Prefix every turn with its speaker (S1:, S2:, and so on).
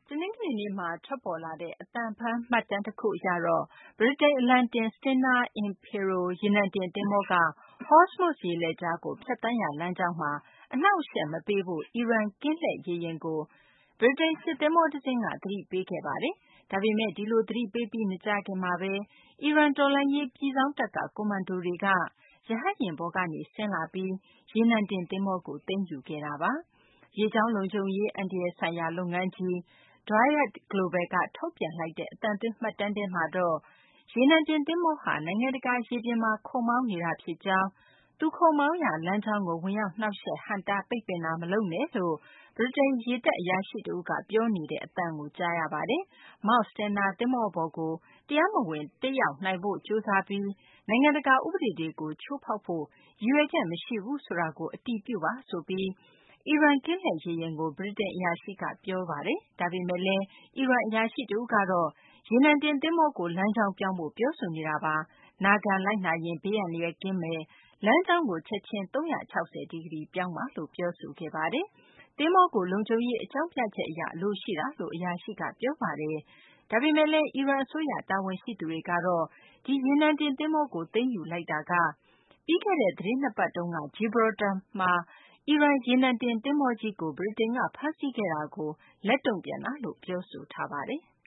S1: တနင်္ဂနွေနေ့မှာ ထွက်ပေါ်လာတဲ့ အသံဖမ်းမှတ်တမ်းတခုအရတော့ ဗြိတိန်အလံတင် Stena Impero ရေနံတင်သင်္ဘောက Hormuz ရေလက်ကြားကို ဖြတ်သန်းရာလမ်းကြောင်းမှာ အနှောင့်အယှက်မပေးဖို့ အီရန်ကင်းလှည့်ရေယာဉ်ကို ဗြိတိန်စစ်သင်္ဘောတစင်းက သတိပေးခဲ့ပါတယ်။ ဒါပေမယ့် ဒီလိုသတိပေးပြီး မကြာခင်မှာပဲ အီရန်တော်လှန်ရေးပြည်စောင့်တပ်က ကွန်မန်ဒိုတွေက ရဟတ်ယာဉ်ပေါ်ကနေ ဆင်းလာပြီး ရေနံတင်သင်္ဘောကို သိမ်းယူခဲ့တာပါ။ ရေကြောင်းလုံခြုံရေးအန္တရာယ်ဆိုင်ရာလုပ်ငန်းကြီး Driyad Global က ထုတ်ပြန်လိုက်တဲ့ အသံသွင်းမှတ်တမ်းထဲမှာတော့ ရေနံတင်သင်္ဘောဟာ နိုင်ငံတကာရေပြင်မှာ ခုတ်မောင်းနေတာဖြစ်ကြောင်း၊ သူခုတ်မောင်းရာလမ်းကြောင်းကို ဝင်ရောက်နှောင့်ယှက် ဟန့်တားပိတ်ပင်တာ မလုပ်နဲ့လို့ ဗြိတိန်ရေတပ်အရာရှိတဦးက ပြောနေတဲ့အသံကို ကြားရပါတယ်။ MT Stena သင်္ဘောပေါ်ကို တရားမဝင် တက်ရောက်နိုင်ဖို့ ကြိုးစားပြီး နိုင်ငံတကာဥပဒေတွေကို ချိုးဖောက်ဖို့ ရည်ရွယ်ချက်မရှိဘူးဆိုတာကို အတည်ပြုပါဆိုပြီး အီရန်ကင်းလှည့်ရေယာဉ်ကို ဗြိတိန်အရာရှိက ပြောပါတယ်။ ဒါပေမယ့်လည်း အီရန်အရာရှိတဦးကတော့ ရေနံတင်သင်္ဘောကို လမ်းကြောင်းပြောင်းဖို့ ပြောဆိုနေတာပါ။ နာခံလိုက်နာရင် ဘေးအန္တရာယ်ကင်းမယ်၊ လမ်းကြောင်းကို ချက်ချင်း ၃၆၀ ဒီဂရီပြောင်းပါလို့ ပြောဆိုခဲ့ပါတယ်။ သင်္ဘောကို လုံခြုံရေးအကြောင်းပြချက်အရ အလိုရှိတာလို့ အရာရှိက ပြောပါတယ်။ ဒါပေမယ့်လည်း အီရန်အစိုးရတာဝန်ရှိသူတွေကတော့ ဒီရေနံတင်သင်္ဘောကို သိမ်းယူလိုက်တာက ပြီးခဲ့တဲ့ သီတင်း ၂ ပတ်တုန်းက Gibraltar မှာ အီရန်ရေနံတင်သင်္ဘောကြီးကို ဗြိတိန်က ဖမ်းဆီးခဲ့တာကို လက်တုံ့ပြန်တာလို့ ပြောဆိုထားပါတယ်။